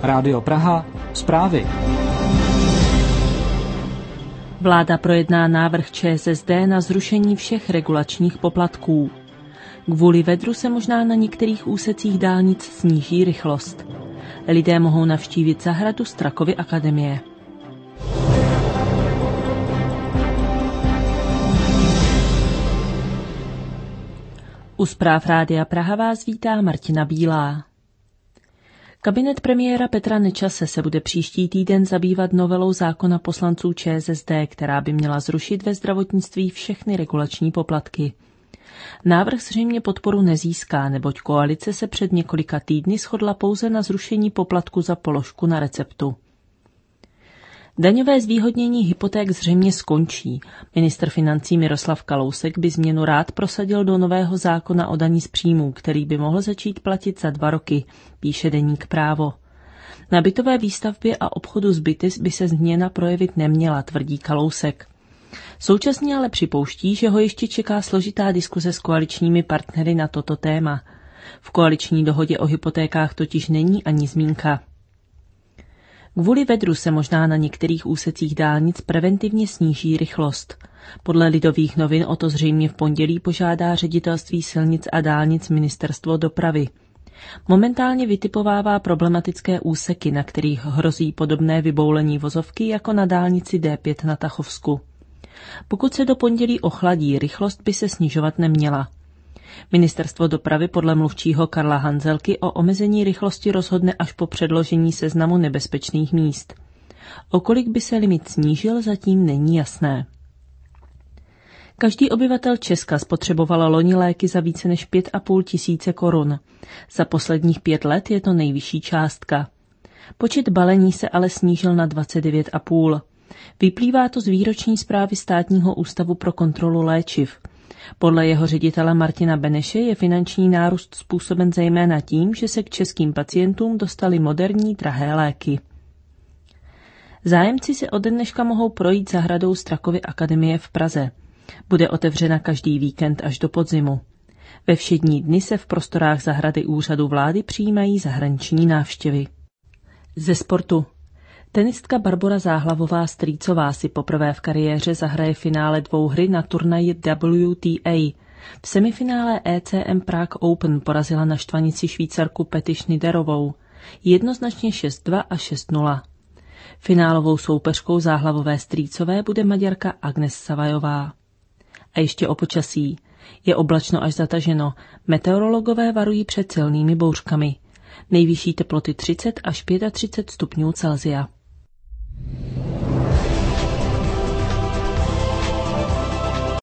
Rádio Praha, zprávy. Vláda projedná návrh ČSSD na zrušení všech regulačních poplatků. Kvůli vedru se možná na některých úsecích dálnic sníží rychlost. Lidé mohou navštívit zahradu Strakovy akademie. U zpráv Rádia Praha vás vítá Martina Bílá. Kabinet premiéra Petra Nečase se bude příští týden zabývat novelou zákona poslanců ČSSD, která by měla zrušit ve zdravotnictví všechny regulační poplatky. Návrh zřejmě podporu nezíská, neboť koalice se před několika týdny shodla pouze na zrušení poplatku za položku na receptu. Daňové zvýhodnění hypoték zřejmě skončí. Ministr financí Miroslav Kalousek by změnu rád prosadil do nového zákona o dani z příjmů, který by mohl začít platit za 2 roky, píše deník Právo. Na bytové výstavbě a obchodu s byty by se změna projevit neměla, tvrdí Kalousek. Současně ale připouští, že ho ještě čeká složitá diskuze s koaličními partnery na toto téma. V koaliční dohodě o hypotékách totiž není ani zmínka. Kvůli vedru se možná na některých úsecích dálnic preventivně sníží rychlost. Podle Lidových novin o to zřejmě v pondělí požádá Ředitelství silnic a dálnic Ministerstvo dopravy. Momentálně vytipovává problematické úseky, na kterých hrozí podobné vyboulení vozovky jako na dálnici D5 na Tachovsku. Pokud se do pondělí ochladí, rychlost by se snižovat neměla. Ministerstvo dopravy podle mluvčího Karla Hanzelky o omezení rychlosti rozhodne až po předložení seznamu nebezpečných míst. O kolik by se limit snížil, zatím není jasné. Každý obyvatel Česka spotřeboval loni léky za více než 5,5 tisíce korun. Za posledních 5 let je to nejvyšší částka. Počet balení se ale snížil na 29,5. Vyplývá to z výroční zprávy Státního ústavu pro kontrolu léčiv. Podle jeho ředitele Martina Beneše je finanční nárůst způsoben zejména tím, že se k českým pacientům dostaly moderní drahé léky. Zájemci se ode dneška mohou projít zahradou Strakovy akademie v Praze. Bude otevřena každý víkend až do podzimu. Ve všední dny se v prostorách zahrady Úřadu vlády přijímají zahraniční návštěvy. Ze sportu. Tenistka Barbora Záhlavová-Strýcová si poprvé v kariéře zahraje finále dvouhry na turnaji WTA. V semifinále ECM Prague Open porazila na štvanici Švýcarku Peti Schneiderovou. Jednoznačně 6-2 a 6-0. Finálovou soupeřkou Záhlavové-Strýcové bude Maďarka Agnes Savajová. A ještě o počasí. Je oblačno až zataženo. Meteorologové varují před silnými bouřkami. Nejvyšší teploty 30 až 35 stupňů Celsia.